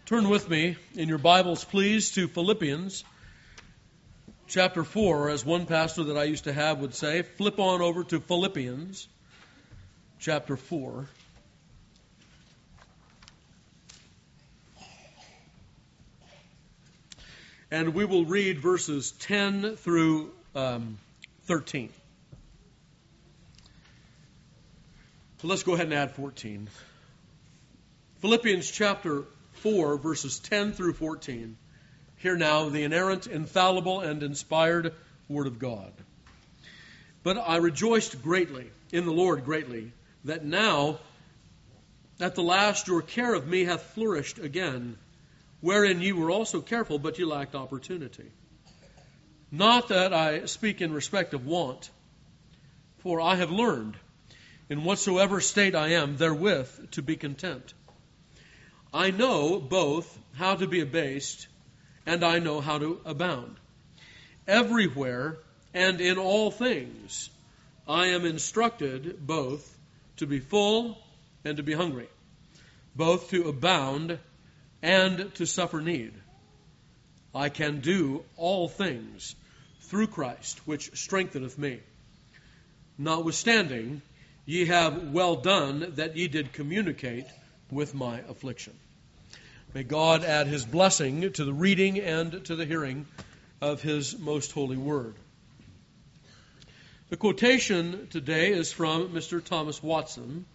Turn with me in your Bibles, please, to Philippians chapter 4, as one pastor that I used to have would say. Flip on over to Philippians chapter 4. And we will read verses 10 through 13. So let's go ahead and add 14. Philippians chapter 4, verses 10 through 14. Hear now the inerrant, infallible, and inspired Word of God. But I rejoiced greatly in the Lord that now, at the last, your care of me hath flourished again, wherein ye were also careful, but ye lacked opportunity. Not that I speak in respect of want, for I have learned, in whatsoever state I am, therewith to be content. I know both how to be abased, and I know how to abound. Everywhere and in all things I am instructed both to be full and to be hungry, both to abound and to suffer need. I can do all things through Christ, which strengtheneth me. Notwithstanding, ye have well done that ye did communicate with my affliction. May God add His blessing to the reading and to the hearing of His most holy word. The quotation today is from Mr. Thomas Watson.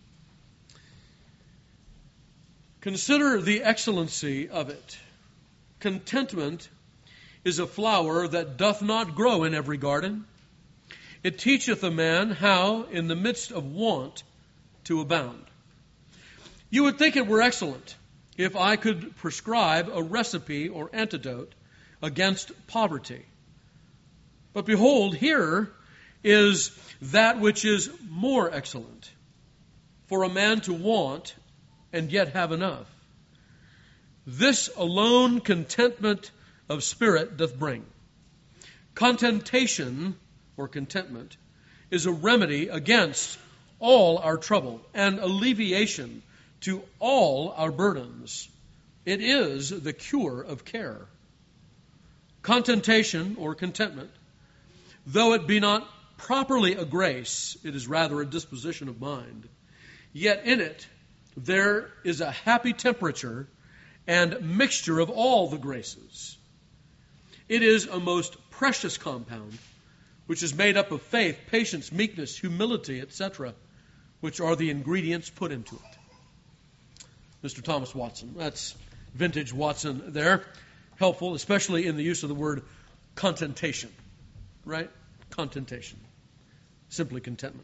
Consider the excellency of it. Contentment is a flower that doth not grow in every garden. It teacheth a man how, in the midst of want, to abound. You would think it were excellent if I could prescribe a recipe or antidote against poverty. But behold, here is that which is more excellent, for a man to want and yet have enough. This alone contentment of spirit doth bring. Contentation, or contentment, is a remedy against all our trouble and alleviation to all our burdens. It is the cure of care. Contentation, or contentment, though it be not properly a grace, it is rather a disposition of mind. Yet in it there is a happy temperature and mixture of all the graces. It is a most precious compound, which is made up of faith, patience, meekness, humility, etc., which are the ingredients put into it. Mr. Thomas Watson. That's vintage Watson there. Helpful, especially in the use of the word contentation. Right? Contentation. Simply contentment.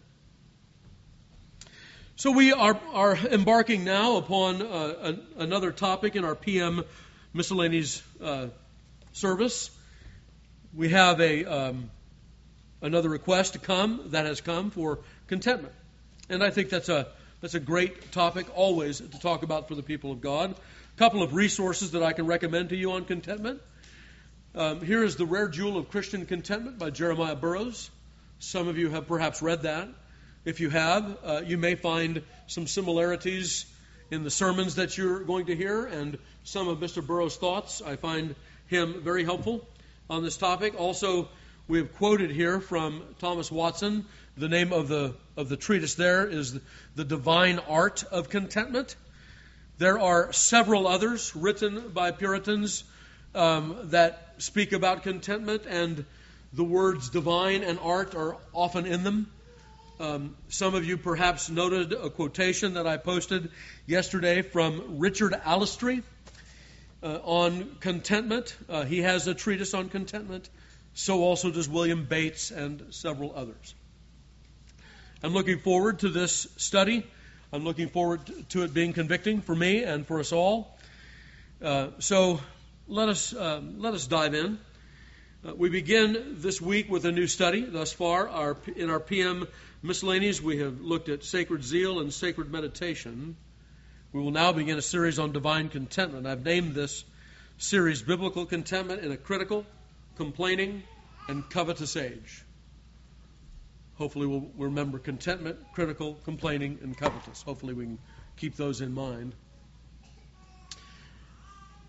So we are embarking now upon another topic in our PM miscellaneous service. We have another request that has come for contentment. And I think that's a great topic always to talk about for the people of God. A couple of resources that I can recommend to you on contentment. Here is The Rare Jewel of Christian Contentment by Jeremiah Burroughs. Some of you have perhaps read that. If you have, you may find some similarities in the sermons that you're going to hear and some of Mr. Burroughs' thoughts. I find him very helpful on this topic. Also, we have quoted here from Thomas Watson. The name of the treatise there is The Divine Art of Contentment. There are several others written by Puritans that speak about contentment, and the words divine and art are often in them. Some of you perhaps noted a quotation that I posted yesterday from Richard Alistry on contentment. He has a treatise on contentment. So also does William Bates and several others. I'm looking forward to this study. I'm looking forward to it being convicting for me and for us all. So let us dive in. We begin this week with a new study. Thus far, in our PM miscellanies, we have looked at sacred zeal and sacred meditation. We will now begin a series on divine contentment. I've named this series Biblical Contentment in a Critical, Complaining, and Covetous Age. Hopefully we'll remember contentment, critical, complaining, and covetous. Hopefully we can keep those in mind.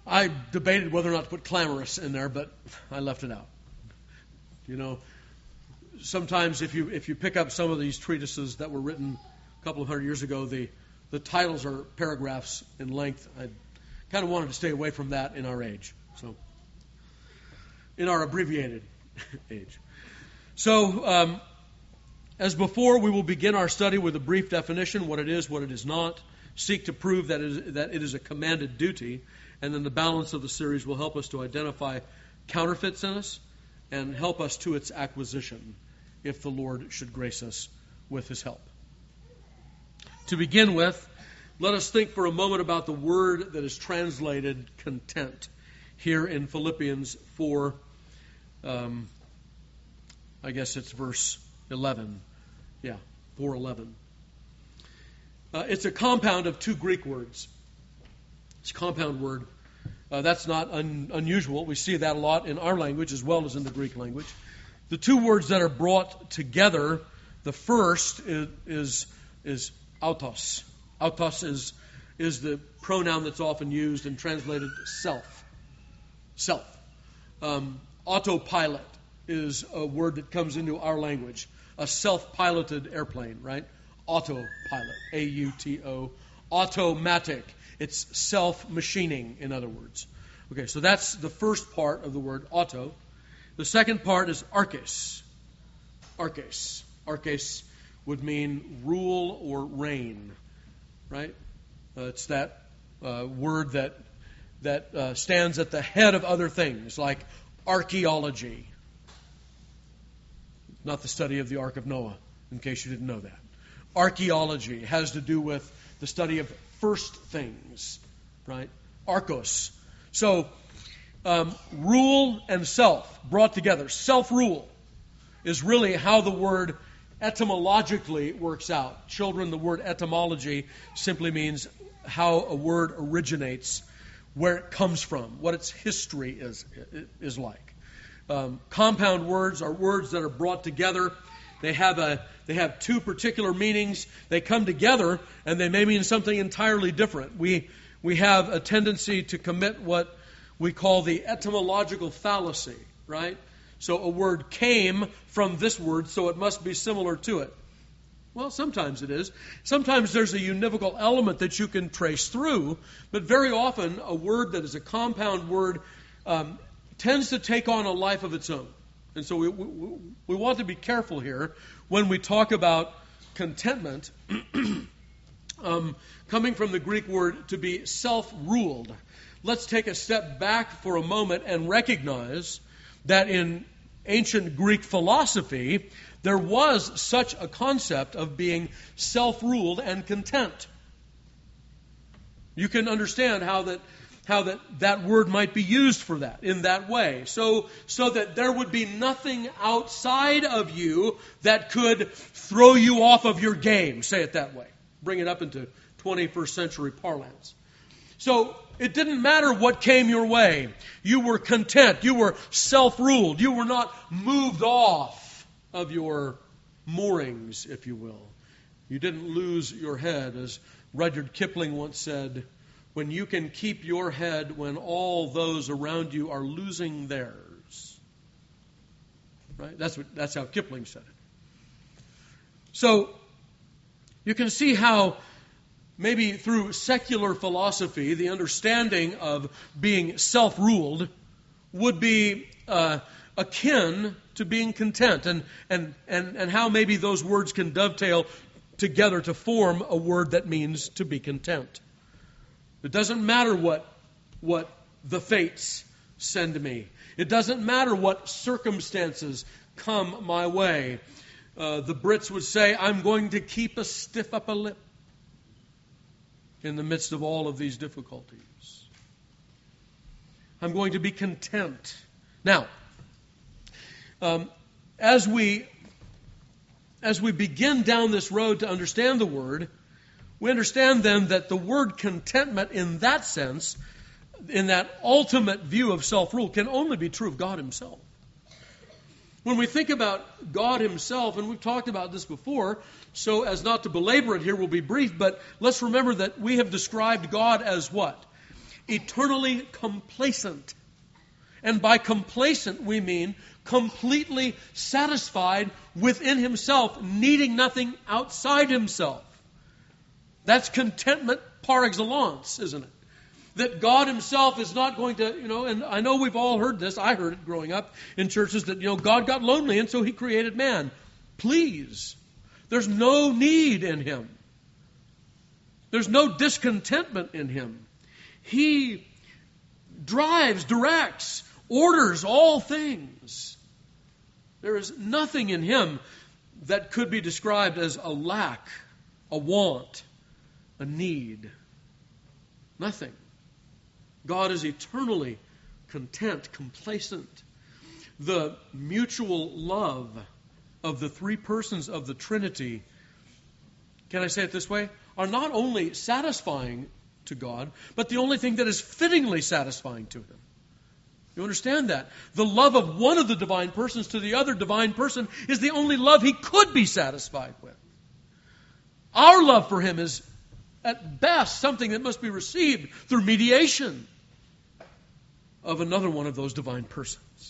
I debated whether or not to put clamorous in there, but I left it out. Sometimes if you pick up some of these treatises that were written a couple of hundred years ago, the titles are paragraphs in length. I kind of wanted to stay away from that in our age. So, in our abbreviated age. So, as before, we will begin our study with a brief definition, what it is, what it is not, seek to prove that it is a commanded duty, and then the balance of the series will help us to identify counterfeits in us and help us to its acquisition, if the Lord should grace us with His help. To begin with, let us think for a moment about the word that is translated content here in Philippians 4, I guess it's verse 11. Yeah, 4:11. It's a compound of two Greek words. It's a compound word. That's not unusual. We see that a lot in our language as well as in the Greek language. The two words that are brought together, the first is autos. Autos is the pronoun that's often used and translated self. Self. Autopilot is a word that comes into our language. A self-piloted airplane, right? Autopilot. A-U-T-O. Automatic. It's self-machining, in other words. Okay, so that's the first part of the word auto. The second part is arches. Arches. Arches would mean rule or reign, right? It's that word that stands at the head of other things, like archaeology. Not the study of the Ark of Noah, in case you didn't know that. Archaeology has to do with the study of first things, right? Archos. So, rule and self brought together. Self-rule is really how the word etymologically works out. Children, the word etymology simply means how a word originates, where it comes from, what its history is like. Compound words are words that are brought together. They have two particular meanings. They come together, and they may mean something entirely different. We have a tendency to commit what we call the etymological fallacy, right? So a word came from this word, so it must be similar to it. Well, sometimes it is. Sometimes there's a univocal element that you can trace through, but very often a word that is a compound word tends to take on a life of its own. And so we want to be careful here when we talk about contentment, coming from the Greek word to be self-ruled. Let's take a step back for a moment and recognize that in ancient Greek philosophy, there was such a concept of being self-ruled and content. You can understand how that word might be used for that, in that way. So that there would be nothing outside of you that could throw you off of your game, say it that way. Bring it up into 21st century parlance. So it didn't matter what came your way. You were content. You were self-ruled. You were not moved off of your moorings, if you will. You didn't lose your head, as Rudyard Kipling once said, when you can keep your head when all those around you are losing theirs. Right? That's how Kipling said it. So you can see how maybe through secular philosophy, the understanding of being self-ruled would be akin to being content, and how maybe those words can dovetail together to form a word that means to be content. It doesn't matter what the fates send me. It doesn't matter what circumstances come my way. The Brits would say, I'm going to keep a stiff upper lip in the midst of all of these difficulties. I'm going to be content. Now, as we begin down this road to understand the word, we understand then that the word contentment in that sense, in that ultimate view of self-rule, can only be true of God Himself. When we think about God Himself, and we've talked about this before, so as not to belabor it here, we'll be brief, but let's remember that we have described God as what? eternally complacent. And by complacent, we mean completely satisfied within himself, needing nothing outside himself. That's contentment par excellence, isn't it? That God himself is not going to, and I know we've all heard this. I heard it growing up in churches that, God got lonely and so he created man. Please. There's no need in him. There's no discontentment in him. He drives, directs, orders all things. There is nothing in him that could be described as a lack, a want, a need. Nothing. God is eternally content, complacent. The mutual love of the three persons of the Trinity, can I say it this way, are not only satisfying to God, but the only thing that is fittingly satisfying to him. You understand that? The love of one of the divine persons to the other divine person is the only love he could be satisfied with. Our love for him is, at best, something that must be received through mediation of another one of those divine persons.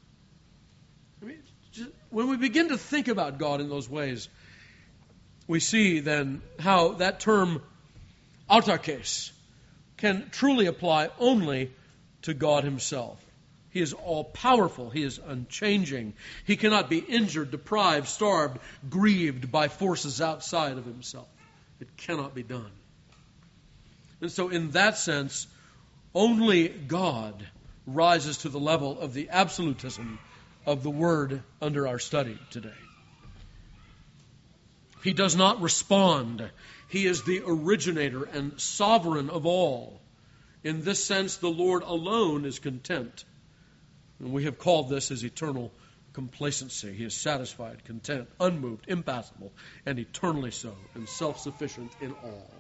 When we begin to think about God in those ways, we see then how that term autarkes can truly apply only to God himself. He is all-powerful. He is unchanging. He cannot be injured, deprived, starved, grieved by forces outside of himself. It cannot be done. And so in that sense, only God rises to the level of the absolutism of the word under our study today. He does not respond. He is the originator and sovereign of all. In this sense, the Lord alone is content. And we have called this his eternal complacency. He is satisfied, content, unmoved, impassible, and eternally so, and self-sufficient in all.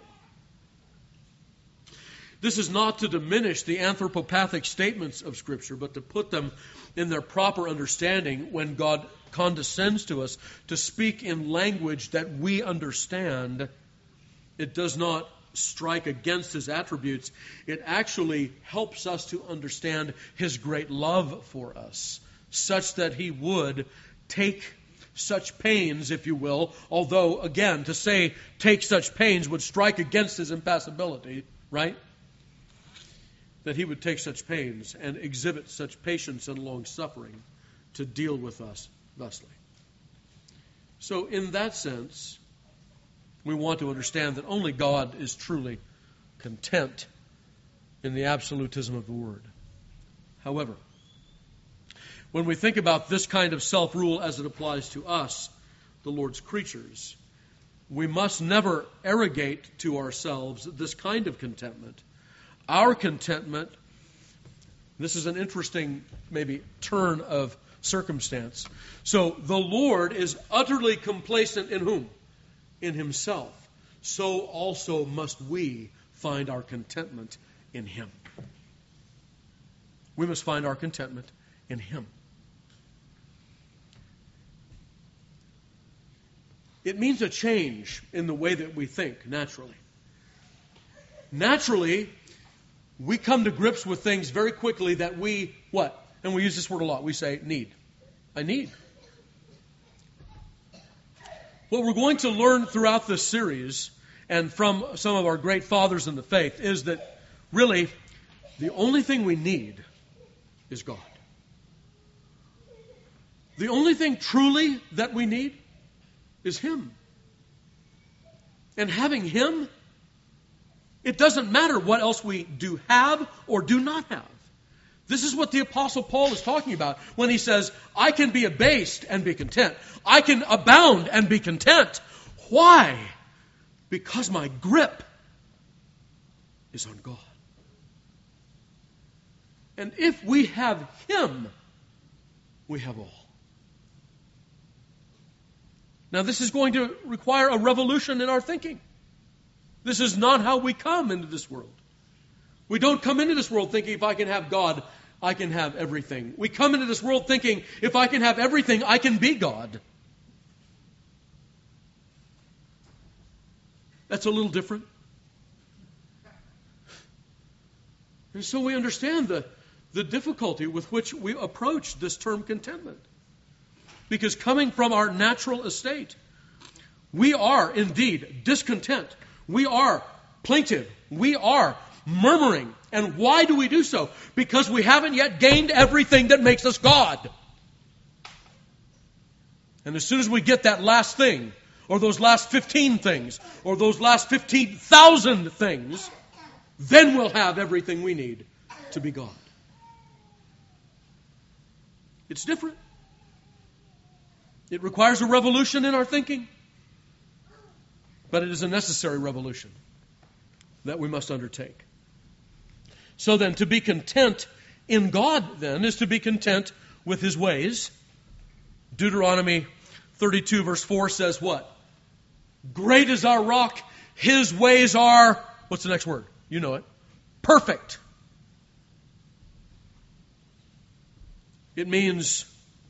This is not to diminish the anthropopathic statements of Scripture, but to put them in their proper understanding when God condescends to us to speak in language that we understand. It does not strike against his attributes. It actually helps us to understand his great love for us, such that he would take such pains, if you will, although, again, to say take such pains would strike against his impassibility, right? That he would take such pains and exhibit such patience and long-suffering to deal with us thusly. So in that sense, we want to understand that only God is truly content in the absolutism of the word. However, when we think about this kind of self-rule as it applies to us, the Lord's creatures, we must never arrogate to ourselves this kind of contentment. Our contentment, this is an interesting maybe turn of circumstance. So the Lord is utterly complacent in whom? In himself. So also must we find our contentment in him. We must find our contentment in him. It means a change in the way that we think, naturally. Naturally, we come to grips with things very quickly that we, what? And we use this word a lot. We say, need. I need. What we're going to learn throughout this series and from some of our great fathers in the faith is that really the only thing we need is God. The only thing truly that we need is him. And having him, it doesn't matter what else we do have or do not have. This is what the Apostle Paul is talking about when he says, I can be abased and be content. I can abound and be content. Why? Because my grip is on God. And if we have him, we have all. Now, this is going to require a revolution in our thinking. This is not how we come into this world. We don't come into this world thinking, if I can have God, I can have everything. We come into this world thinking, if I can have everything, I can be God. That's a little different. And so we understand the difficulty with which we approach this term contentment. Because coming from our natural estate, we are indeed discontent. We are plaintive. We are murmuring. And why do we do so? Because we haven't yet gained everything that makes us God. And as soon as we get that last thing, or those last 15 things, or those last 15,000 things, then we'll have everything we need to be God. It's different. It requires a revolution in our thinking. But it is a necessary revolution that we must undertake. So then, to be content in God, then, is to be content with His ways. Deuteronomy 32, verse 4 says what? Great is our rock. His ways are, what's the next word? You know it. Perfect. It means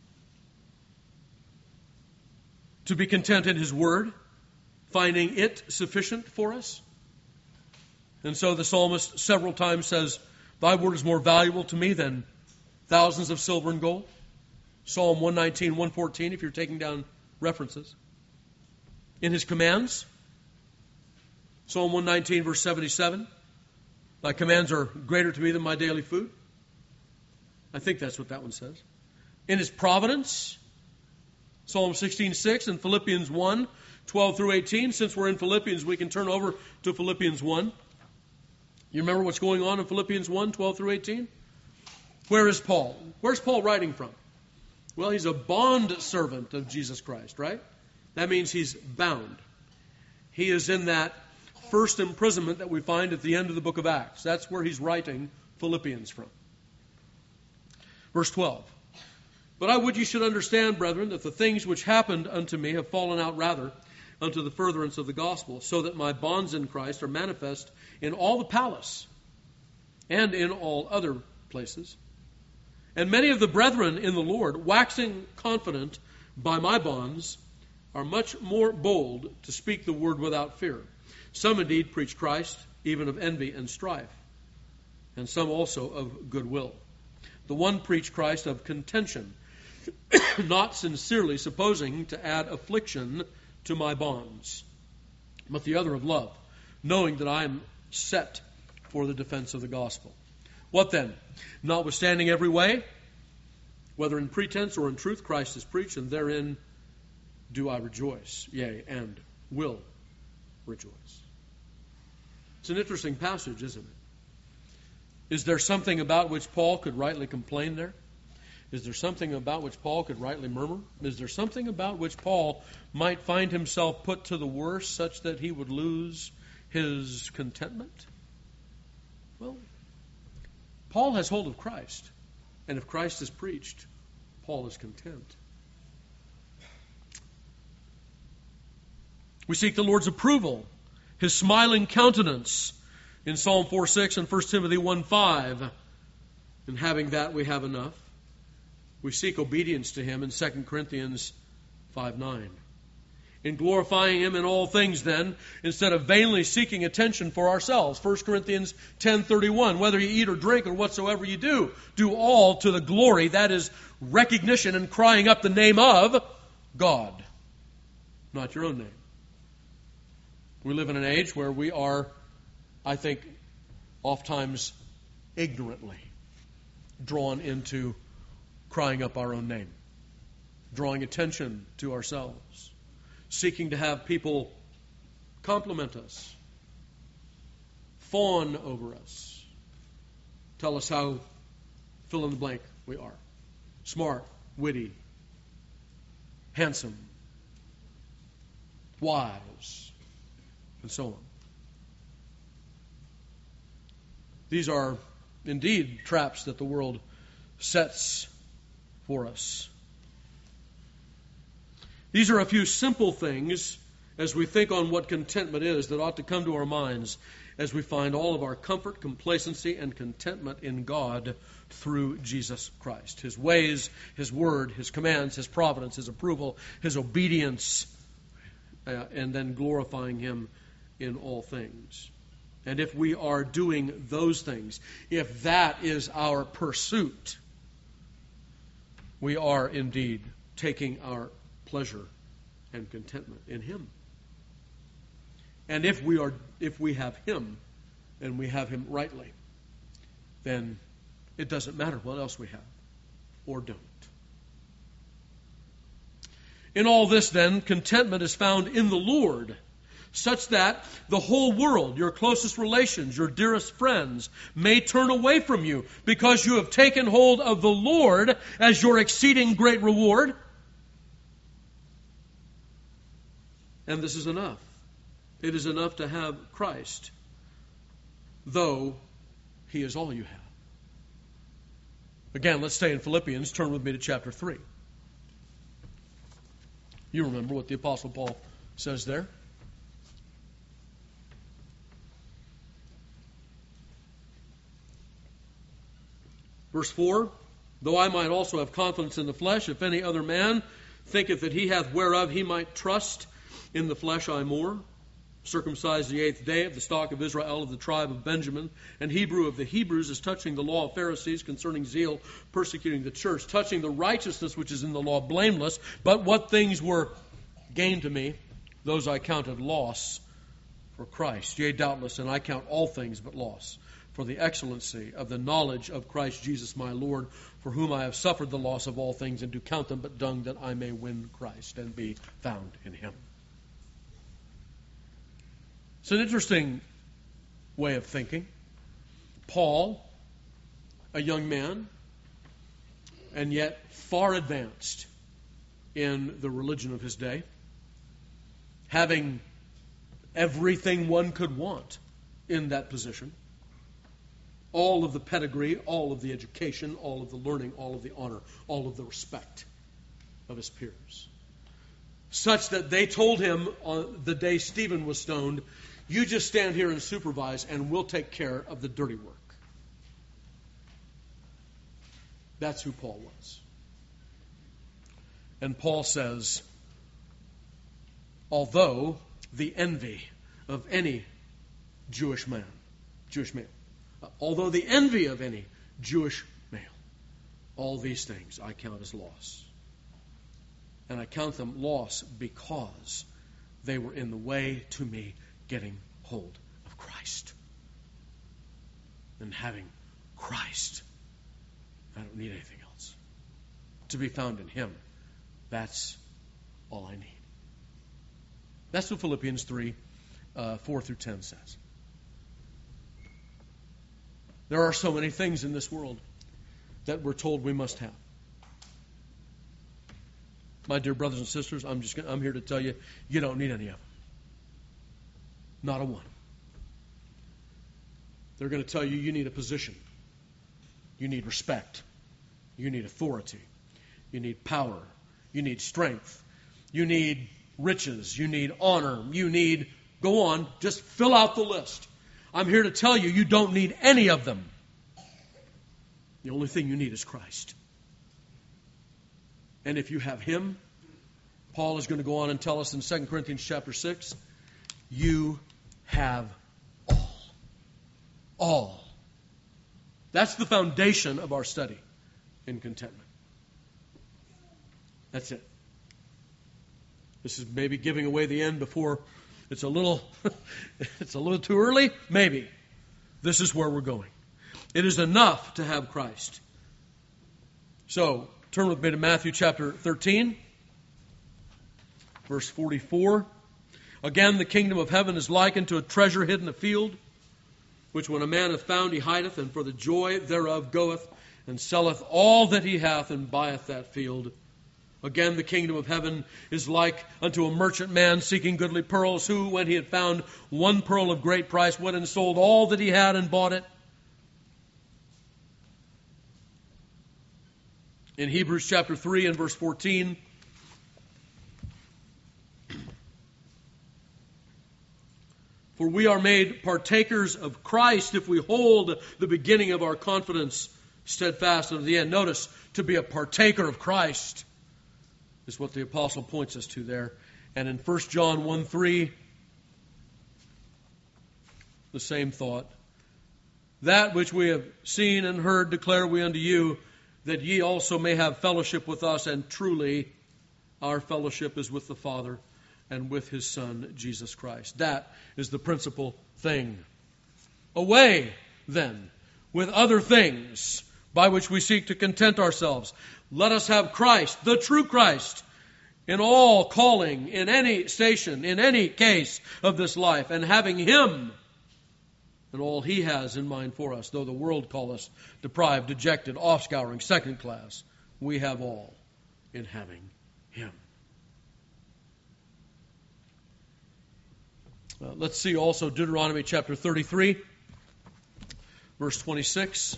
to be content in His Word, finding it sufficient for us. And so the psalmist several times says, Thy word is more valuable to me than thousands of silver and gold. Psalm 119, 114, if you're taking down references. In His commands, Psalm 119, verse 77, Thy commands are greater to me than my daily food. I think that's what that one says. In His providence, Psalm 16:6 and Philippians 1, 12 through 18. Since we're in Philippians, we can turn over to Philippians 1. You remember what's going on in Philippians 1, 12 through 18? Where is Paul? Where's Paul writing from? Well, he's a bond servant of Jesus Christ, right? That means he's bound. He is in that first imprisonment that we find at the end of the book of Acts. That's where he's writing Philippians from. Verse 12. But I would you should understand, brethren, that the things which happened unto me have fallen out rather unto the furtherance of the gospel, so that my bonds in Christ are manifest in all the palace and in all other places. And many of the brethren in the Lord, waxing confident by my bonds, are much more bold to speak the word without fear. Some indeed preach Christ, even of envy and strife, and some also of goodwill. The one preached Christ of contention, not sincerely supposing to add affliction to my bonds, but the other of love, knowing that I am set for the defense of the gospel. What then? Notwithstanding every way, whether in pretense or in truth, Christ is preached, and therein do I rejoice, yea, and will rejoice. It's an interesting passage, isn't it? Is there something about which Paul could rightly complain there? Is there something about which Paul could rightly murmur? Is there something about which Paul might find himself put to the worse such that he would lose his contentment? Well, Paul has hold of Christ. And if Christ is preached, Paul is content. We seek the Lord's approval, His smiling countenance in Psalm 4:6 and 1 Timothy 1:5. And having that, we have enough. We seek obedience to Him in 2 Corinthians 5:9. In glorifying Him in all things, then, instead of vainly seeking attention for ourselves. 1 Corinthians 10:31, whether you eat or drink or whatsoever you do all to the glory, that is recognition and crying up the name of God, not your own name. We live in an age where we are, I think, oftentimes ignorantly drawn into crying up our own name, drawing attention to ourselves, seeking to have people compliment us, fawn over us, tell us how fill in the blank we are. Smart, witty, handsome, wise, and so on. These are indeed traps that the world sets for us. These are a few simple things as we think on what contentment is that ought to come to our minds as we find all of our comfort, complacency, and contentment in God through Jesus Christ. His ways, His word, His commands, His providence, His approval, His obedience, and then glorifying Him in all things. And if we are doing those things, if that is our pursuit, we are indeed taking our pleasure and contentment in Him. And if we have Him, and we have Him rightly, then it doesn't matter what else we have or don't. In all this, then, contentment is found in the Lord, such that the whole world, your closest relations, your dearest friends, may turn away from you because you have taken hold of the Lord as your exceeding great reward. And this is enough. It is enough to have Christ, though He is all you have. Again, let's stay in Philippians. Turn with me to chapter 3. You remember what the Apostle Paul says there. Verse 4, though I might also have confidence in the flesh, if any other man thinketh that he hath whereof he might trust, in the flesh I more, circumcised the 8th day, of the stock of Israel, of the tribe of Benjamin, and Hebrew of the Hebrews, as touching the law of Pharisees, concerning zeal, persecuting the church, touching the righteousness which is in the law, blameless. But what things were gain to me, those I counted loss for Christ. Yea, doubtless, and I count all things but loss, for the excellency of the knowledge of Christ Jesus my Lord, for whom I have suffered the loss of all things, and do count them but dung, that I may win Christ and be found in Him. It's an interesting way of thinking. Paul, a young man, and yet far advanced in the religion of his day, having everything one could want in that position, all of the pedigree, all of the education, all of the learning, all of the honor, all of the respect of his peers. Such that they told him on the day Stephen was stoned, you just stand here and supervise and we'll take care of the dirty work. That's who Paul was. And Paul says, although the envy of any Jewish man, although the envy of any Jewish male, all these things I count as loss. And I count them loss because they were in the way to me getting hold of Christ. And having Christ, I don't need anything else. To be found in Him, that's all I need. That's what Philippians 3, 4 through 10 says. There are so many things in this world that we're told we must have. My dear brothers and sisters, I'm here to tell you, you don't need any of them. Not a one. They're going to tell you you need a position. You need respect. You need authority. You need power. You need strength. You need riches. You need honor. You need, go on, just fill out the list. I'm here to tell you, you don't need any of them. The only thing you need is Christ. And if you have Him, Paul is going to go on and tell us in 2 Corinthians chapter 6, you have all. All. That's the foundation of our study in contentment. That's it. This is maybe giving away the end before it's a little too early. Maybe. This is where we're going. It is enough to have Christ. So, turn with me to Matthew chapter 13, verse 44. Again, the kingdom of heaven is likened to a treasure hid in a field, which when a man hath found, he hideth, and for the joy thereof goeth, and selleth all that he hath, and buyeth that field. Again, the kingdom of heaven is like unto a merchant man seeking goodly pearls, who, when he had found one pearl of great price, went and sold all that he had and bought it. In Hebrews chapter 3 and verse 14, for we are made partakers of Christ if we hold the beginning of our confidence steadfast unto the end. Notice, to be a partaker of Christ is what the apostle points us to there. And in 1 John 1:3, the same thought. That which we have seen and heard declare we unto you, that ye also may have fellowship with us, and truly our fellowship is with the Father and with His Son, Jesus Christ. That is the principal thing. Away, then, with other things by which we seek to content ourselves. Let us have Christ, the true Christ, in all calling, in any station, in any case of this life, and having Him and all He has in mind for us. Though the world call us deprived, dejected, off-scouring, second class, we have all in having Him. Let's see also Deuteronomy chapter 33, verse 26.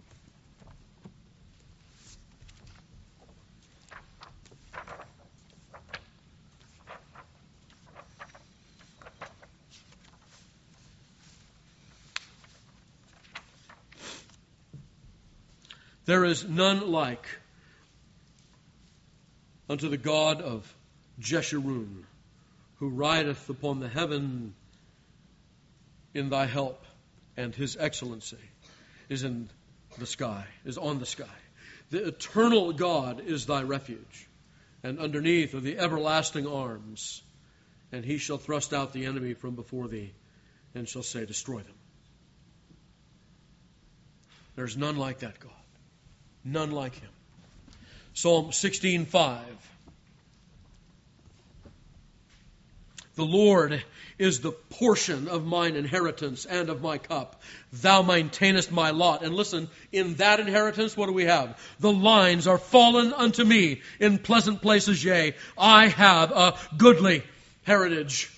There is none like unto the God of Jeshurun, who rideth upon the heaven in thy help, and His excellency is in the sky, is on the sky. The eternal God is thy refuge, and underneath are the everlasting arms, and He shall thrust out the enemy from before thee, and shall say, destroy them. There's none like that God. None like Him. Psalm 16:5. The Lord is the portion of mine inheritance and of my cup. Thou maintainest my lot. And listen, in that inheritance, what do we have? The lines are fallen unto me in pleasant places, yea, I have a goodly heritage.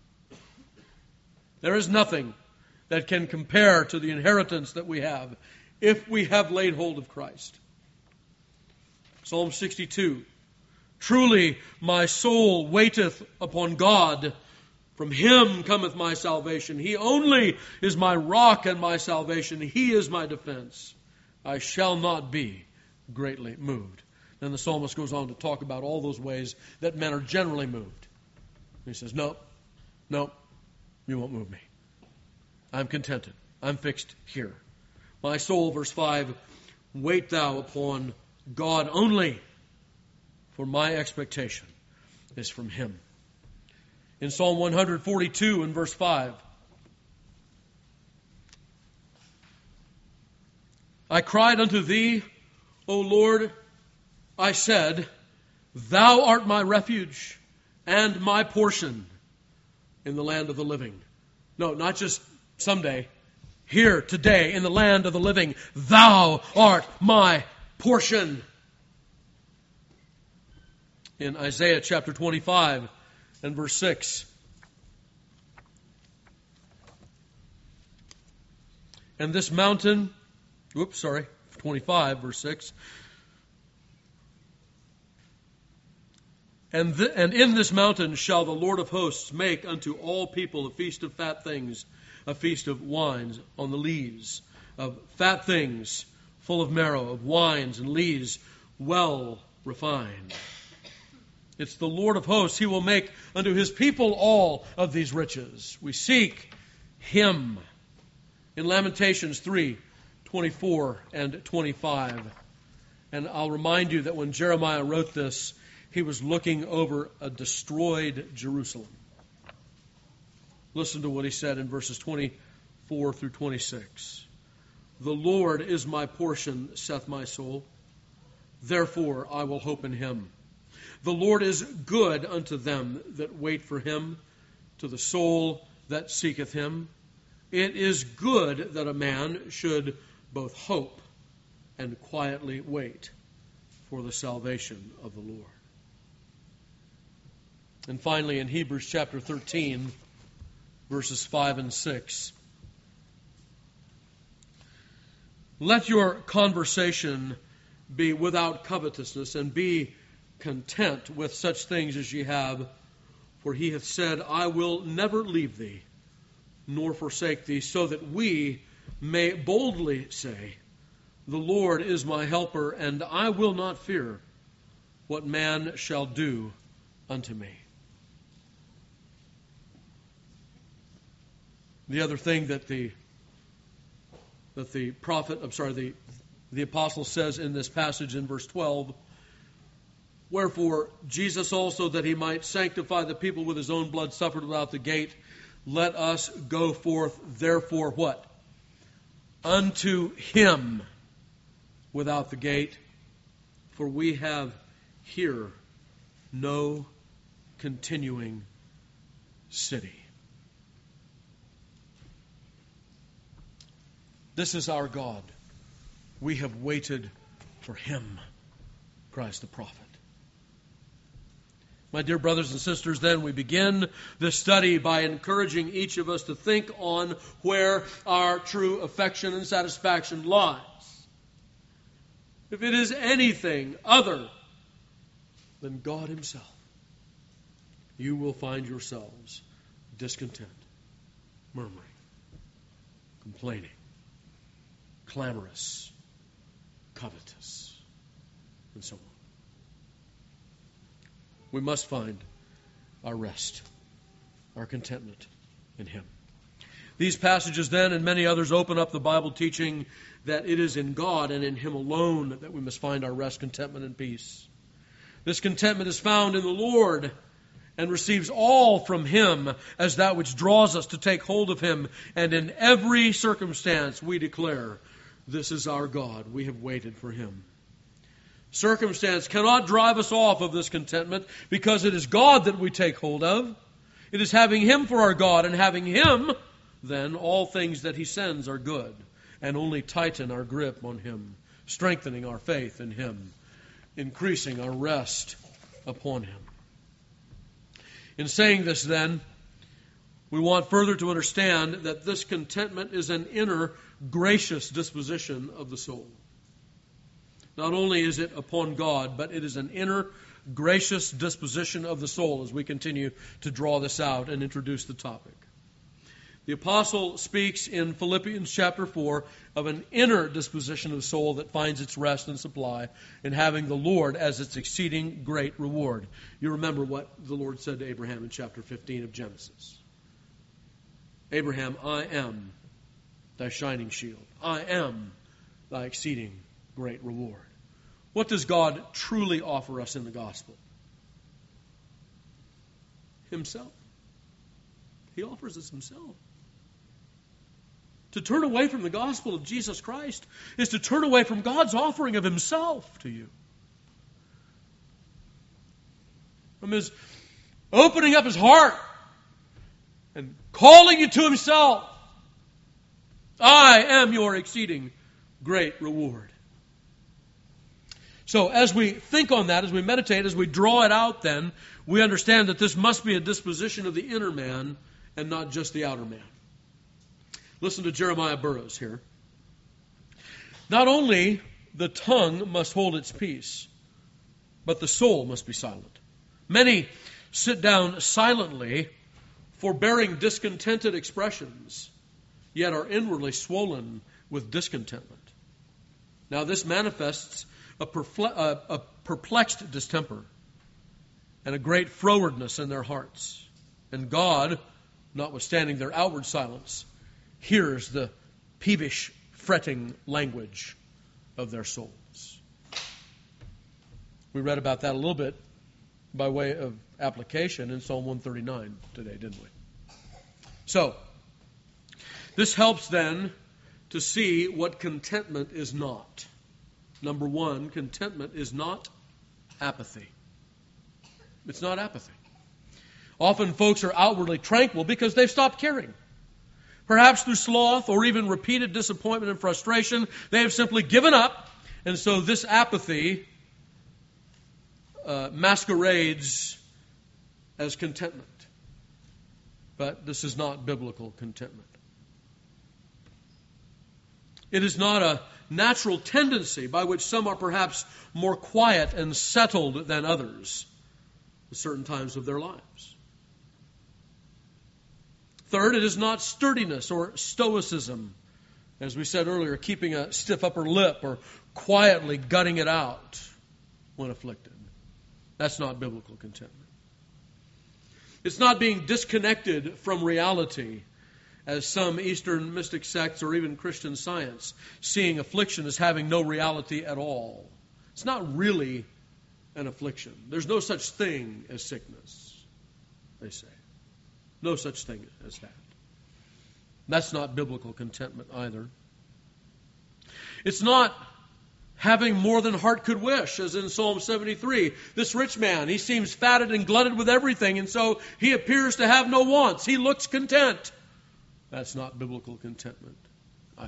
There is nothing that can compare to the inheritance that we have if we have laid hold of Christ. Psalm 62. Truly my soul waiteth upon God. From Him cometh my salvation. He only is my rock and my salvation. He is my defense. I shall not be greatly moved. Then the psalmist goes on to talk about all those ways that men are generally moved. He says, no, you won't move me. I'm contented. I'm fixed here. My soul, verse 5, wait thou upon God only, for my expectation is from Him. In Psalm 142 and verse 5, I cried unto thee, O Lord, I said, thou art my refuge and my portion in the land of the living. No, not just someday. Here, today, in the land of the living, thou art my portion. In Isaiah chapter 25 and verse 6. And this mountain, 25 verse 6. And in this mountain shall the Lord of hosts make unto all people a feast of fat things, a feast of wines on the lees, of fat things full of marrow, of wines and lees well refined. It's the Lord of hosts. He will make unto His people all of these riches. We seek Him. In Lamentations 3:24 and 25. And I'll remind you that when Jeremiah wrote this, he was looking over a destroyed Jerusalem. Listen to what he said in verses 24 through 26. The Lord is my portion, saith my soul. Therefore I will hope in Him. The Lord is good unto them that wait for Him, to the soul that seeketh Him. It is good that a man should both hope and quietly wait for the salvation of the Lord. And finally, in Hebrews chapter 13, verses 5 and 6. Let your conversation be without covetousness, and be content with such things as ye have. For He hath said, I will never leave thee, nor forsake thee, so that we may boldly say, the Lord is my helper, and I will not fear what man shall do unto me. The other thing that the apostle says in this passage in verse 12, wherefore Jesus also, that he might sanctify the people with his own blood, suffered without the gate. Let us go forth, therefore, what? Unto him without the gate, for we have here no continuing city. This is our God. We have waited for him, cries the prophet. My dear brothers and sisters, then we begin this study by encouraging each of us to think on where our true affection and satisfaction lies. If it is anything other than God himself, you will find yourselves discontent, murmuring, complaining, clamorous, covetous, and so on. We must find our rest, our contentment in him. These passages then and many others open up the Bible teaching that it is in God and in him alone that we must find our rest, contentment, and peace. This contentment is found in the Lord and receives all from him as that which draws us to take hold of him. And in every circumstance we declare, this is our God. We have waited for him. Circumstance cannot drive us off of this contentment because it is God that we take hold of. It is having him for our God, and having him, then all things that he sends are good, and only tighten our grip on him, strengthening our faith in him, increasing our rest upon him. In saying this then, we want further to understand that this contentment is an inner, gracious disposition of the soul. Not only is it upon God, but it is an inner, gracious disposition of the soul as we continue to draw this out and introduce the topic. The apostle speaks in Philippians chapter 4 of an inner disposition of the soul that finds its rest and supply in having the Lord as its exceeding great reward. You remember what the Lord said to Abraham in chapter 15 of Genesis. Abraham, I am thy shining shield. I am thy exceeding great reward. What does God truly offer us in the gospel? Himself. He offers us himself. To turn away from the gospel of Jesus Christ is to turn away from God's offering of himself to you. From his opening up his heart and calling you to himself. I am your exceeding great reward. So as we think on that, as we meditate, as we draw it out then, we understand that this must be a disposition of the inner man and not just the outer man. Listen to Jeremiah Burroughs here. Not only the tongue must hold its peace, but the soul must be silent. Many sit down silently, forbearing discontented expressions, yet are inwardly swollen with discontentment. Now this manifests a perplexed distemper and a great frowardness in their hearts. And God, notwithstanding their outward silence, hears the peevish, fretting language of their souls. We read about that a little bit by way of application in Psalm 139 today, didn't we? So, this helps then to see what contentment is not. Number one, contentment is not apathy. It's not apathy. Often folks are outwardly tranquil because they've stopped caring. Perhaps through sloth or even repeated disappointment and frustration, they have simply given up. And so this apathy masquerades as contentment. But this is not biblical contentment. It is not a natural tendency by which some are perhaps more quiet and settled than others at certain times of their lives. Third, it is not sturdiness or stoicism, as we said earlier, keeping a stiff upper lip or quietly gutting it out when afflicted. That's not biblical contentment. It's not being disconnected from reality as some Eastern mystic sects or even Christian Science, seeing affliction as having no reality at all. It's not really an affliction. There's no such thing as sickness, they say. No such thing as that. That's not biblical contentment either. It's not having more than heart could wish, as in Psalm 73. This rich man, he seems fatted and glutted with everything, and so he appears to have no wants. He looks content. That's not biblical contentment either.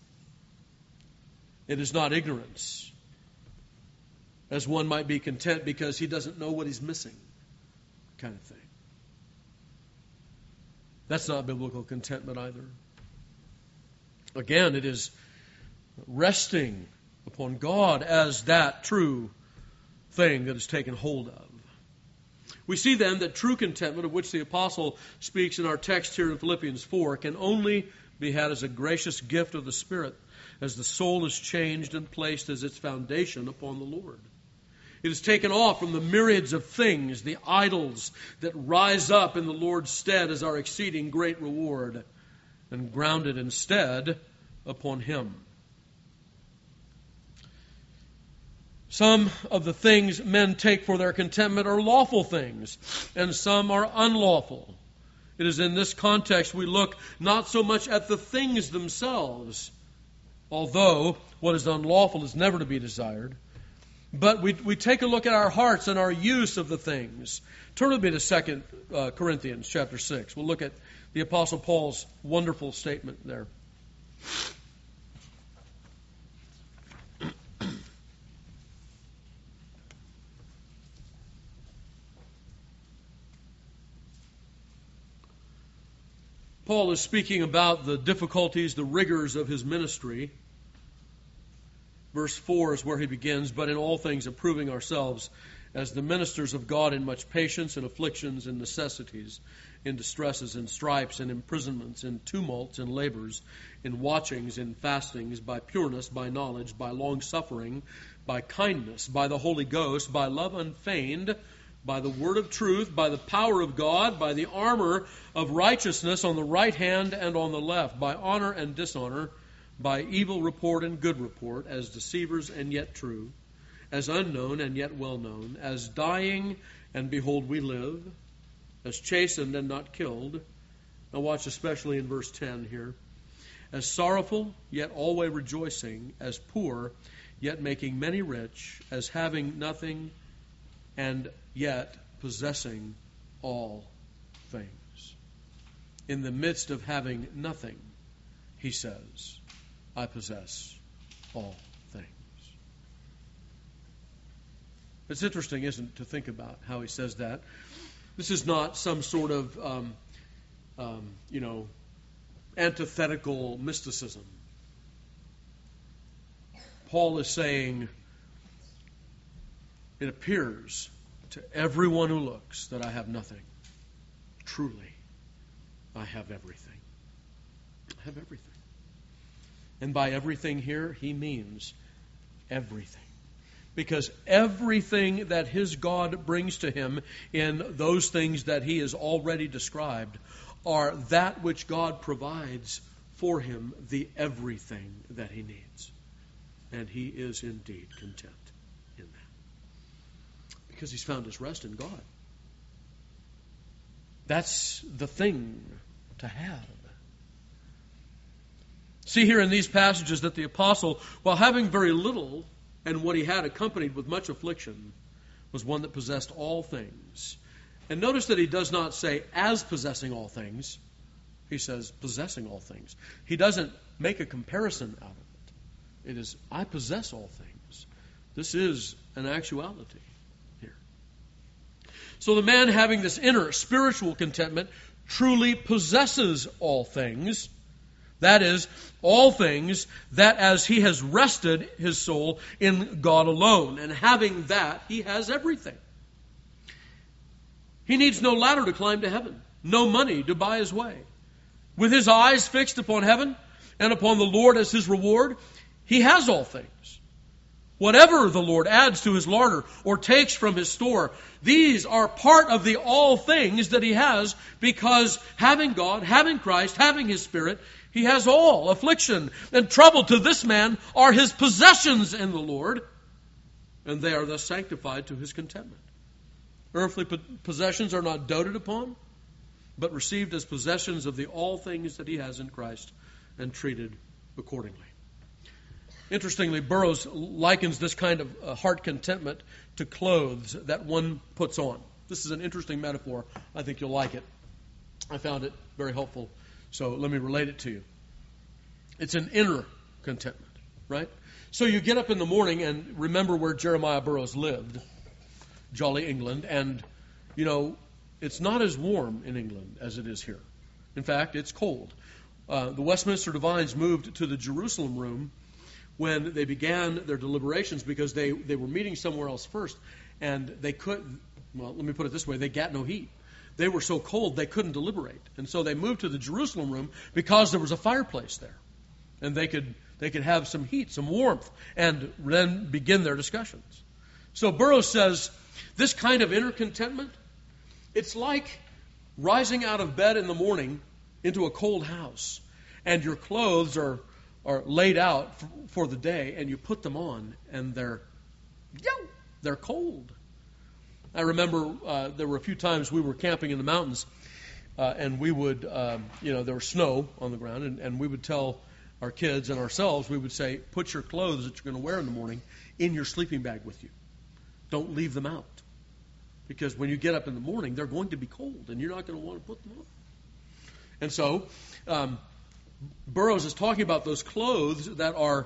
It is not ignorance, as one might be content because he doesn't know what he's missing, kind of thing. That's not biblical contentment either. Again, it is resting upon God as that true thing that is taken hold of. We see then that true contentment, of which the apostle speaks in our text here in Philippians 4, can only be had as a gracious gift of the Spirit, as the soul is changed and placed as its foundation upon the Lord. It is taken off from the myriads of things, the idols that rise up in the Lord's stead as our exceeding great reward, and grounded instead upon Him. Some of the things men take for their contentment are lawful things, and some are unlawful. It is in this context we look not so much at the things themselves, although what is unlawful is never to be desired, but we take a look at our hearts and our use of the things. Turn with me to 2 Corinthians chapter 6. We'll look at the Apostle Paul's wonderful statement there. Paul is speaking about the difficulties, the rigors of his ministry. Verse 4 is where he begins, but in all things approving ourselves as the ministers of God in much patience and afflictions and necessities, in distresses and stripes and imprisonments, in tumults and labors, in watchings, in fastings, by pureness, by knowledge, by long-suffering, by kindness, by the Holy Ghost, by love unfeigned, by the word of truth, by the power of God, by the armor of righteousness on the right hand and on the left, by honor and dishonor, by evil report and good report, as deceivers and yet true, as unknown and yet well known, as dying and behold we live, as chastened and not killed. Now watch especially in verse 10 here. As sorrowful, yet always rejoicing, as poor, yet making many rich, as having nothing and yet possessing all things. In the midst of having nothing, he says, I possess all things. It's interesting, isn't it, to think about how he says that. This is not some sort of, antithetical mysticism. Paul is saying, it appears to everyone who looks that I have nothing. Truly, I have everything. I have everything. And by everything here, he means everything. Because everything that his God brings to him in those things that he has already described are that which God provides for him, the everything that he needs. And he is indeed content in that. Because he's found his rest in God. That's the thing to have. See here in these passages that the apostle, while having very little, and what he had accompanied with much affliction, was one that possessed all things. And notice that he does not say, as possessing all things. He says, possessing all things. He doesn't make a comparison out of it. It is, I possess all things. This is an actuality here. So the man having this inner spiritual contentment truly possesses all things. That is, all things that as he has rested his soul in God alone. And having that, he has everything. He needs no ladder to climb to heaven, no money to buy his way. With his eyes fixed upon heaven and upon the Lord as his reward, he has all things. Whatever the Lord adds to his larder or takes from his store, these are part of the all things that he has, because having God, having Christ, having his Spirit, he has all. Affliction and trouble to this man are his possessions in the Lord, and they are thus sanctified to his contentment. Earthly possessions are not doted upon, but received as possessions of the all things that he has in Christ, and treated accordingly. Interestingly, Burroughs likens this kind of heart contentment to clothes that one puts on. This is an interesting metaphor. I think you'll like it. I found it very helpful, so let me relate it to you. It's an inner contentment, right? So you get up in the morning and remember where Jeremiah Burroughs lived, jolly England, and, you know, it's not as warm in England as it is here. In fact, it's cold. The Westminster Divines moved to the Jerusalem room when they began their deliberations, because they were meeting somewhere else first, and they couldn't, well, let me put it this way, they got no heat. They were so cold they couldn't deliberate. And so they moved to the Jerusalem room because there was a fireplace there. And they could have some heat, some warmth, and then begin their discussions. So Burroughs says, this kind of inner contentment, it's like rising out of bed in the morning into a cold house, and your clothes are laid out for the day, and you put them on, and they're cold. I remember there were a few times we were camping in the mountains, and we would, there was snow on the ground, and we would tell our kids and ourselves, we would say, put your clothes that you're going to wear in the morning in your sleeping bag with you. Don't leave them out. Because when you get up in the morning, they're going to be cold, and you're not going to want to put them on. And so, Burroughs is talking about those clothes that are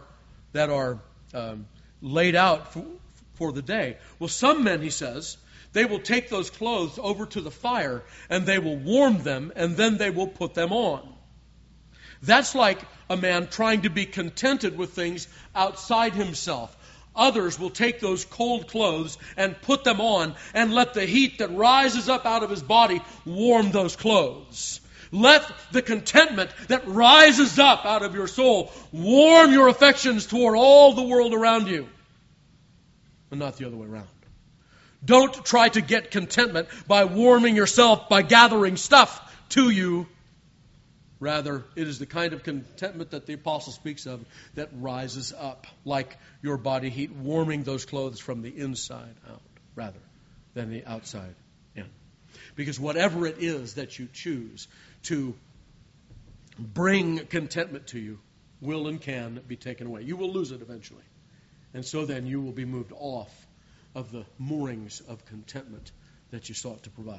laid out for the day. Well, some men, he says, they will take those clothes over to the fire, and they will warm them, and then they will put them on. That's like a man trying to be contented with things outside himself. Others will take those cold clothes and put them on and let the heat that rises up out of his body warm those clothes. Let the contentment that rises up out of your soul warm your affections toward all the world around you, and not the other way around. Don't try to get contentment by warming yourself by gathering stuff to you. Rather, it is the kind of contentment that the apostle speaks of that rises up like your body heat, warming those clothes from the inside out rather than the outside in. Because whatever it is that you choose to bring contentment to you will and can be taken away. You will lose it eventually. And so then you will be moved off of the moorings of contentment that you sought to provide.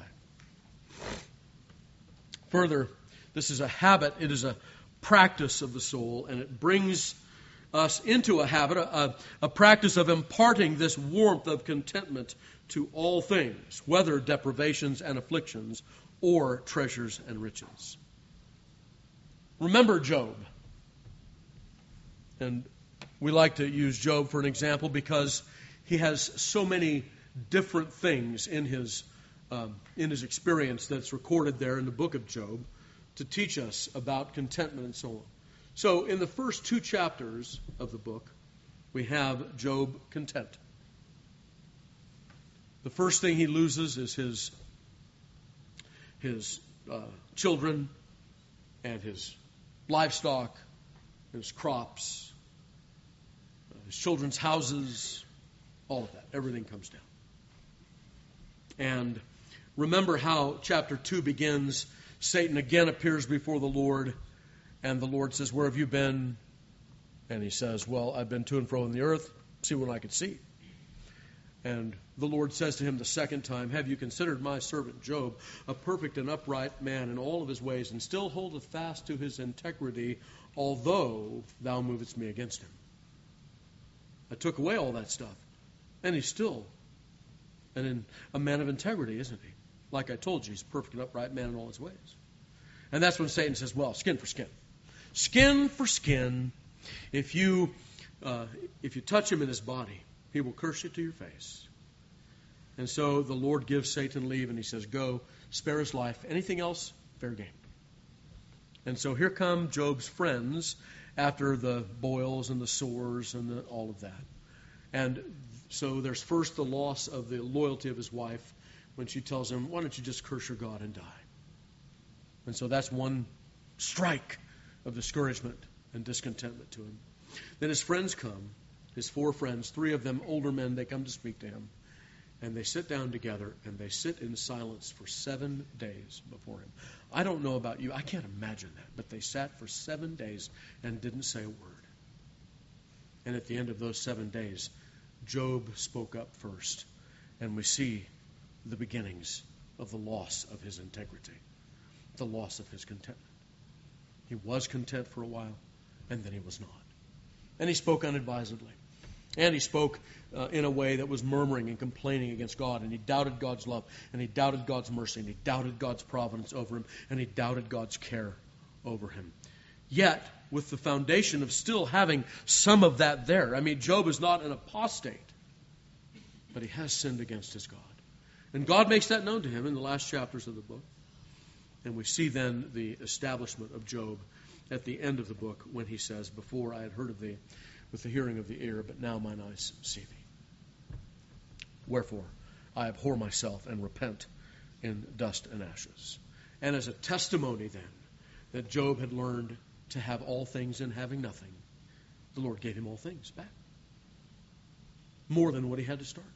Further, this is a habit, it is a practice of the soul, and it brings us into a habit, a practice of imparting this warmth of contentment to all things, whether deprivations and afflictions or treasures and riches. Remember Job. And we like to use Job for an example because he has so many different things in his experience that's recorded there in the book of Job to teach us about contentment and so on. So in the first 2 chapters of the book, we have Job content. The first thing he loses is his children and his livestock, his crops, his children's houses, all of that. Everything comes down. And remember how chapter 2 begins. Satan again appears before the Lord, and the Lord says, "Where have you been?" And he says, "Well, I've been to and fro in the earth, see what I could see." And the Lord says to him the second time, "Have you considered my servant Job, a perfect and upright man in all of his ways, and still holdeth fast to his integrity, although thou movest me against him?" I took away all that stuff, and he's still a man of integrity, isn't he? Like I told you, he's a perfect and upright man in all his ways. And that's when Satan says, well, skin for skin. Skin for skin. If you touch him in his body, he will curse you to your face. And so the Lord gives Satan leave, and he says, go, spare his life. Anything else, fair game. And so here come Job's friends after the boils and the sores and all of that. And so there's first the loss of the loyalty of his wife when she tells him, why don't you just curse your God and die? And so that's one strike of discouragement and discontentment to him. Then his friends come, his 4 friends, 3 of them older men, they come to speak to him. And they sit down together, and they sit in silence for 7 days before him. I don't know about you. I can't imagine that. But they sat for 7 days and didn't say a word. And at the end of those 7 days, Job spoke up first. And we see the beginnings of the loss of his integrity, the loss of his contentment. He was content for a while, and then he was not. And he spoke unadvisedly. And he spoke in a way that was murmuring and complaining against God. And he doubted God's love. And he doubted God's mercy. And he doubted God's providence over him. And he doubted God's care over him. Yet, with the foundation of still having some of that there. I mean, Job is not an apostate. But he has sinned against his God. And God makes that known to him in the last chapters of the book. And we see then the establishment of Job at the end of the book when he says, before I had heard of thee with the hearing of the ear, but now mine eyes see thee. Wherefore, I abhor myself and repent in dust and ashes. And as a testimony then that Job had learned to have all things and having nothing, the Lord gave him all things back. More than what he had to start.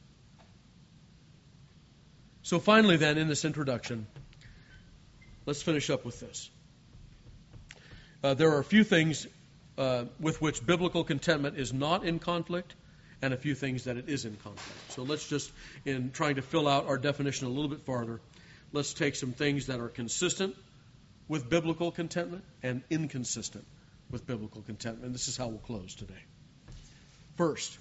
So finally then, in this introduction, let's finish up with this. There are a few things with which biblical contentment is not in conflict, and a few things that it is in conflict. So let's just, in trying to fill out our definition a little bit farther, let's take some things that are consistent with biblical contentment and inconsistent with biblical contentment. And this is how we'll close today. First,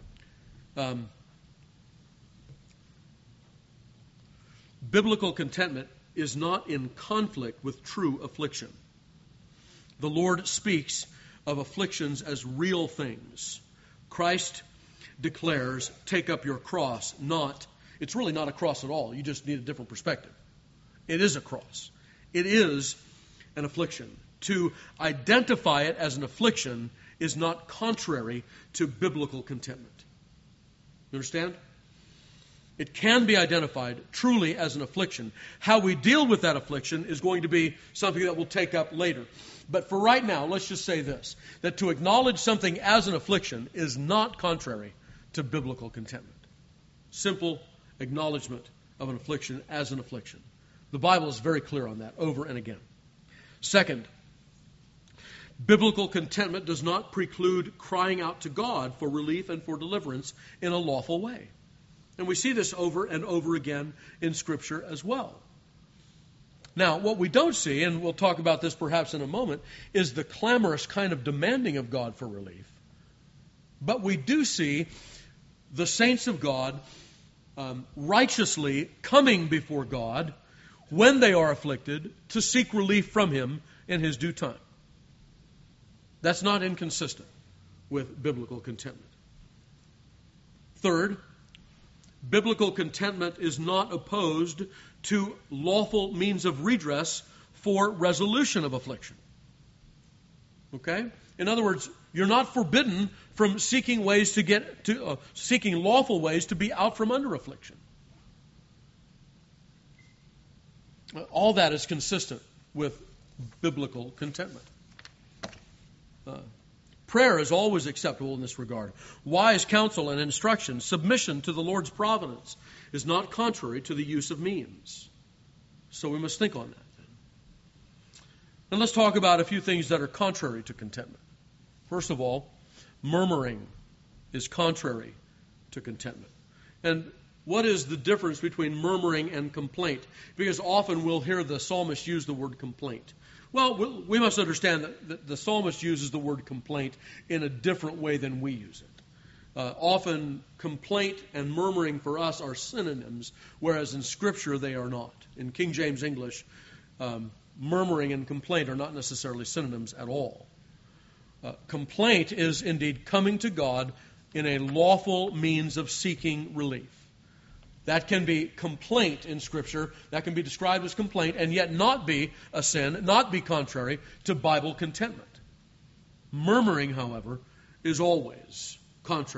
biblical contentment is not in conflict with true affliction. The Lord speaks of afflictions as real things. Christ declares, take up your cross, it's really not a cross at all. You just need a different perspective. It is a cross. It is an affliction. To identify it as an affliction is not contrary to biblical contentment. You understand? It can be identified truly as an affliction. How we deal with that affliction is going to be something that we'll take up later. But for right now, let's just say this, that to acknowledge something as an affliction is not contrary to biblical contentment. Simple acknowledgement of an affliction as an affliction. The Bible is very clear on that over and again. Second, biblical contentment does not preclude crying out to God for relief and for deliverance in a lawful way. And we see this over and over again in Scripture as well. Now, what we don't see, and we'll talk about this perhaps in a moment, is the clamorous kind of demanding of God for relief. But we do see the saints of God righteously coming before God when they are afflicted to seek relief from Him in His due time. That's not inconsistent with biblical contentment. Third, biblical contentment is not opposed to lawful means of redress for resolution of affliction. Okay? In other words, you're not forbidden from seeking ways to get to seeking lawful ways to be out from under affliction. All that is consistent with biblical contentment. Prayer is always acceptable in this regard. Wise counsel and instruction, submission to the Lord's providence, is not contrary to the use of means. So we must think on that then. And let's talk about a few things that are contrary to contentment. First of all, murmuring is contrary to contentment. And what is the difference between murmuring and complaint? Because often we'll hear the psalmist use the word complaint. Well, we must understand that the psalmist uses the word complaint in a different way than we use it. Often complaint and murmuring for us are synonyms, whereas in Scripture they are not. In King James English, murmuring and complaint are not necessarily synonyms at all. Complaint is indeed coming to God in a lawful means of seeking relief. That can be complaint in Scripture. That can be described as complaint and yet not be a sin, not be contrary to Bible contentment. Murmuring, however, is always contrary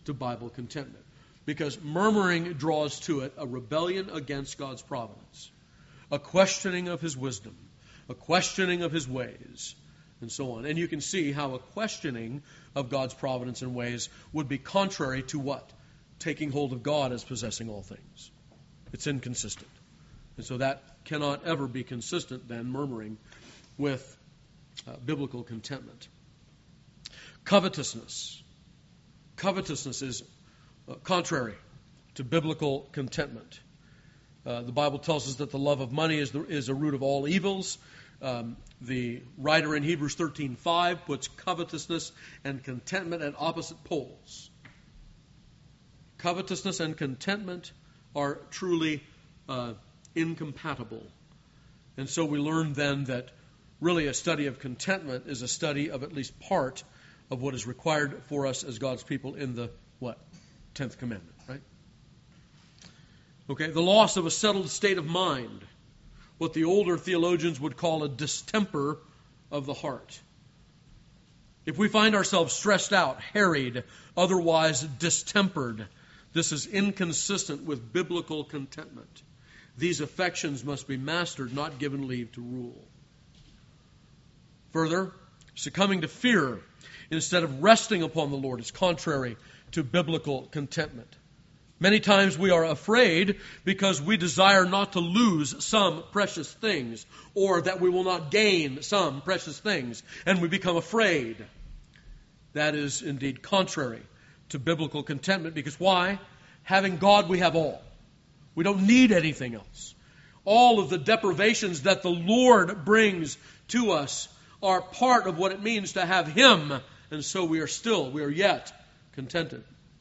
to Bible contentment. Because murmuring draws to it a rebellion against God's providence, a questioning of His wisdom, a questioning of His ways, and so on. And you can see how a questioning of God's providence and ways would be contrary to what? Taking hold of God as possessing all things. It's inconsistent. And so that cannot ever be consistent, then, murmuring with biblical contentment. Covetousness. Covetousness is contrary to biblical contentment. The Bible tells us that the love of money is a root of all evils. The writer in Hebrews 13:5 puts covetousness and contentment at opposite poles. Covetousness and contentment are truly incompatible. And so we learn then that really a study of contentment is a study of at least part of what is required for us as God's people in the, 10th commandment, right? Okay, the loss of a settled state of mind, what the older theologians would call a distemper of the heart. If we find ourselves stressed out, harried, otherwise distempered, this is inconsistent with biblical contentment. These affections must be mastered, not given leave to rule. Further, succumbing to fear instead of resting upon the Lord is contrary to biblical contentment. Many times we are afraid because we desire not to lose some precious things, or that we will not gain some precious things, and we become afraid. That is indeed contrary to biblical contentment, because why? Having God, we have all. We don't need anything else. All of the deprivations that the Lord brings to us are part of what it means to have Him, and so we are yet contented.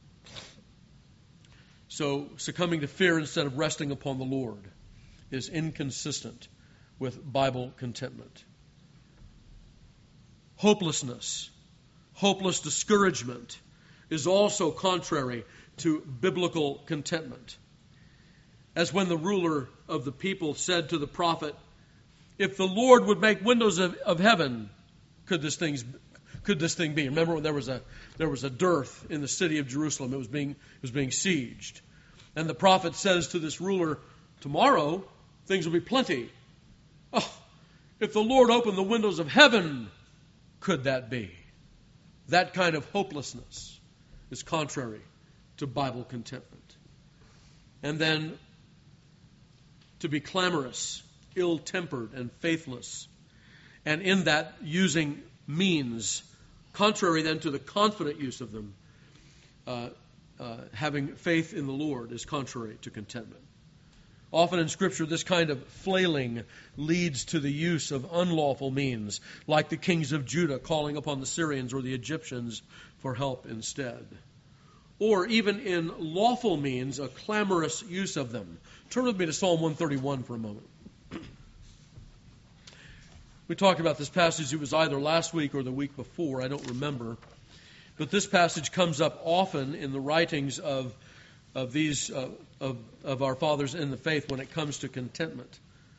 So succumbing to fear instead of resting upon the Lord is inconsistent with Bible contentment. Hopeless discouragement is also contrary to biblical contentment. As when the ruler of the people said to the prophet, "If the Lord would make windows of heaven, could this thing be?" Remember when there was a dearth in the city of Jerusalem. It was being sieged. And the prophet says to this ruler, "Tomorrow things will be plenty." Oh, if the Lord opened the windows of heaven, could that be? That kind of hopelessness is contrary to Bible contentment. And then to be clamorous, ill-tempered, and faithless, and in that using means, contrary then to the confident use of them, having faith in the Lord is contrary to contentment. Often in Scripture, this kind of flailing leads to the use of unlawful means, like the kings of Judah calling upon the Syrians or the Egyptians for help instead. Or even in lawful means, a clamorous use of them. Turn with me to Psalm 131 for a moment. We talked about this passage. It was either last week or the week before. I don't remember. But this passage comes up often in the writings of our fathers in the faith when it comes to contentment.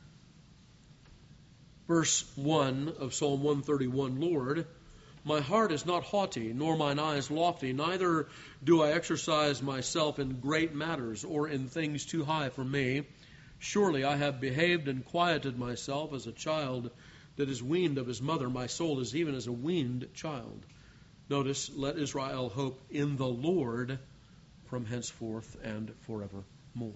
Verse 1 of Psalm 131, "Lord, my heart is not haughty, nor mine eyes lofty, neither do I exercise myself in great matters or in things too high for me. Surely I have behaved and quieted myself as a child that is weaned of his mother. My soul is even as a weaned child." Notice, "Let Israel hope in the Lord from henceforth and forevermore."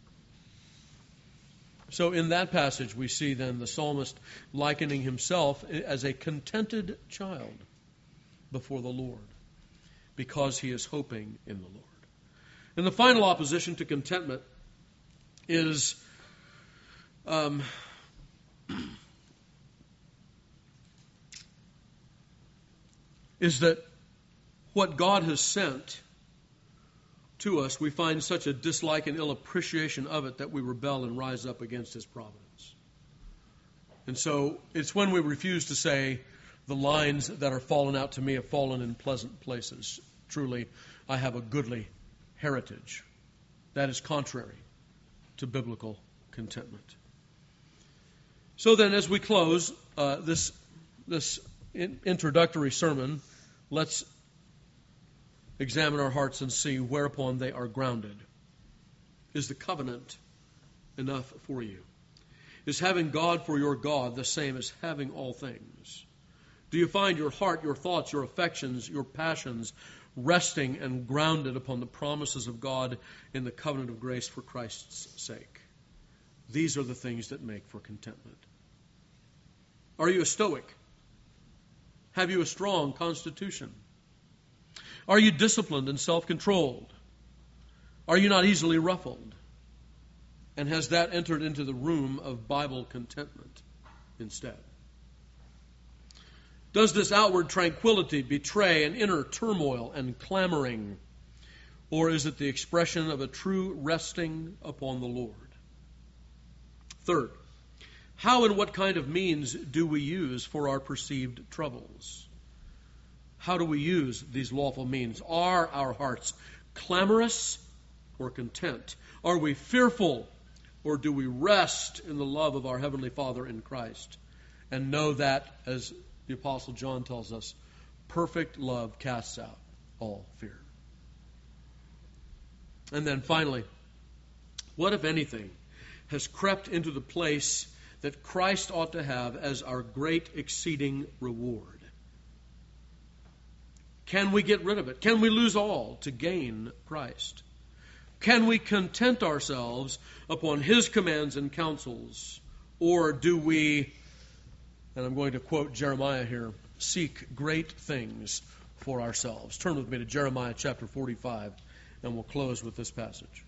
So in that passage we see then the psalmist likening himself as a contented child before the Lord because he is hoping in the Lord. And the final opposition to contentment is that what God has sent to us, we find such a dislike and ill appreciation of it that we rebel and rise up against His providence. And so it's when we refuse to say, "The lines that are fallen out to me have fallen in pleasant places. Truly, I have a goodly heritage." That is contrary to biblical contentment. So then, as we close this introductory sermon, let's examine our hearts and see whereupon they are grounded. Is the covenant enough for you? Is having God for your God the same as having all things? Do you find your heart, your thoughts, your affections, your passions resting and grounded upon the promises of God in the covenant of grace for Christ's sake? These are the things that make for contentment. Are you a stoic? Have you a strong constitution? Are you disciplined and self-controlled? Are you not easily ruffled? And has that entered into the room of Bible contentment instead? Does this outward tranquility betray an inner turmoil and clamoring? Or is it the expression of a true resting upon the Lord? Third, how and what kind of means do we use for our perceived troubles? How do we use these lawful means? Are our hearts clamorous or content? Are we fearful, or do we rest in the love of our Heavenly Father in Christ and know that, as the Apostle John tells us, perfect love casts out all fear? And then finally, what, if anything, has crept into the place that Christ ought to have as our great exceeding reward? Can we get rid of it? Can we lose all to gain Christ? Can we content ourselves upon His commands and counsels? Or do we, and I'm going to quote Jeremiah here, seek great things for ourselves? Turn with me to Jeremiah chapter 45, and we'll close with this passage.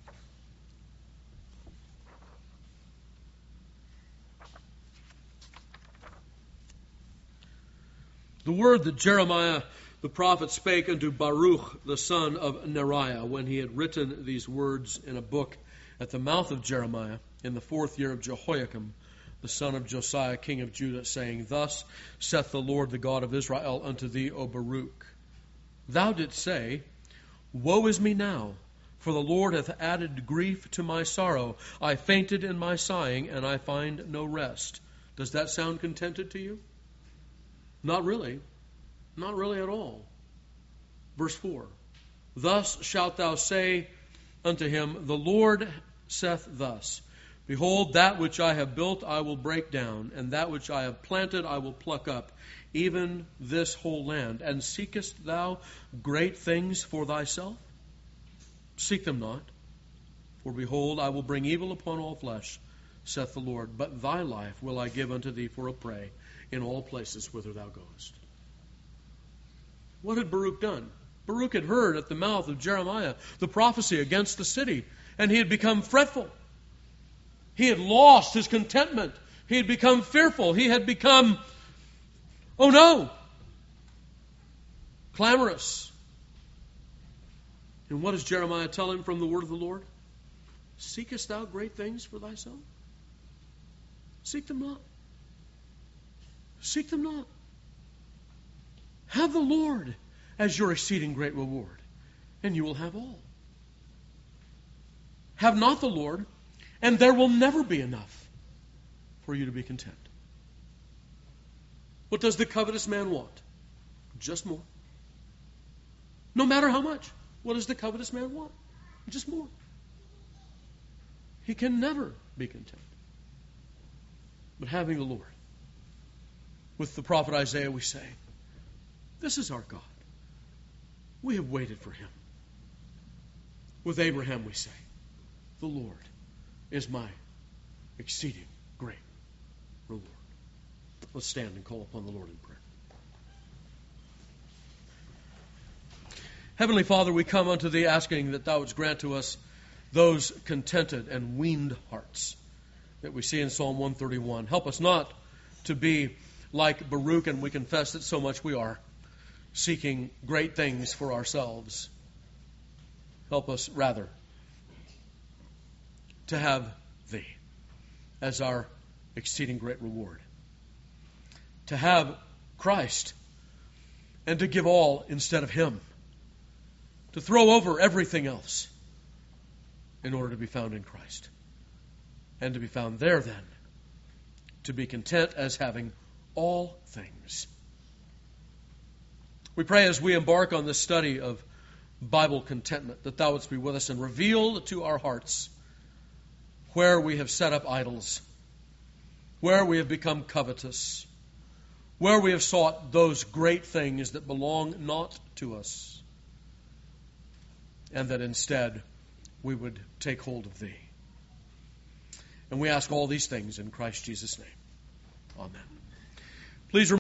The word that Jeremiah the prophet spake unto Baruch the son of Neriah when he had written these words in a book at the mouth of Jeremiah in the 4th year of Jehoiakim, the son of Josiah, king of Judah, saying, Thus saith the Lord, the God of Israel, unto thee, O Baruch, Thou didst say, Woe is me now, for the Lord hath added grief to my sorrow. I fainted in my sighing, and I find no rest. Does that sound contented to you? Not really. Not really at all. Verse 4. Thus shalt thou say unto him, The Lord saith thus, Behold, that which I have built I will break down, and that which I have planted I will pluck up, even this whole land. And seekest thou great things for thyself? Seek them not. For behold, I will bring evil upon all flesh, saith the Lord. But thy life will I give unto thee for a prey in all places whither thou goest. What had Baruch done? Baruch had heard at the mouth of Jeremiah the prophecy against the city, and he had become fretful. He had lost his contentment. He had become fearful. He had become, oh no, clamorous. And what does Jeremiah tell him from the word of the Lord? Seekest thou great things for thyself? Seek them not. Seek them not. Have the Lord as your exceeding great reward, and you will have all. Have not the Lord, and there will never be enough for you to be content. What does the covetous man want? Just more. No matter how much. What does the covetous man want? Just more. He can never be content. But having the Lord, with the prophet Isaiah we say, This is our God. We have waited for Him. With Abraham we say, The Lord is my exceeding great reward. Let's stand and call upon the Lord in prayer. Heavenly Father, we come unto Thee asking that Thou wouldst grant to us those contented and weaned hearts that we see in Psalm 131. Help us not to be like Baruch, and we confess that so much we are, seeking great things for ourselves. Help us, rather, to have Thee as our exceeding great reward. To have Christ and to give all instead of Him. To throw over everything else in order to be found in Christ. And to be found there then, to be content as having all things. We pray as we embark on this study of Bible contentment, that thou wouldst be with us and reveal to our hearts where we have set up idols, where we have become covetous, where we have sought those great things that belong not to us, and that instead we would take hold of thee. And we ask all these things in Christ Jesus' name. Amen. Please remember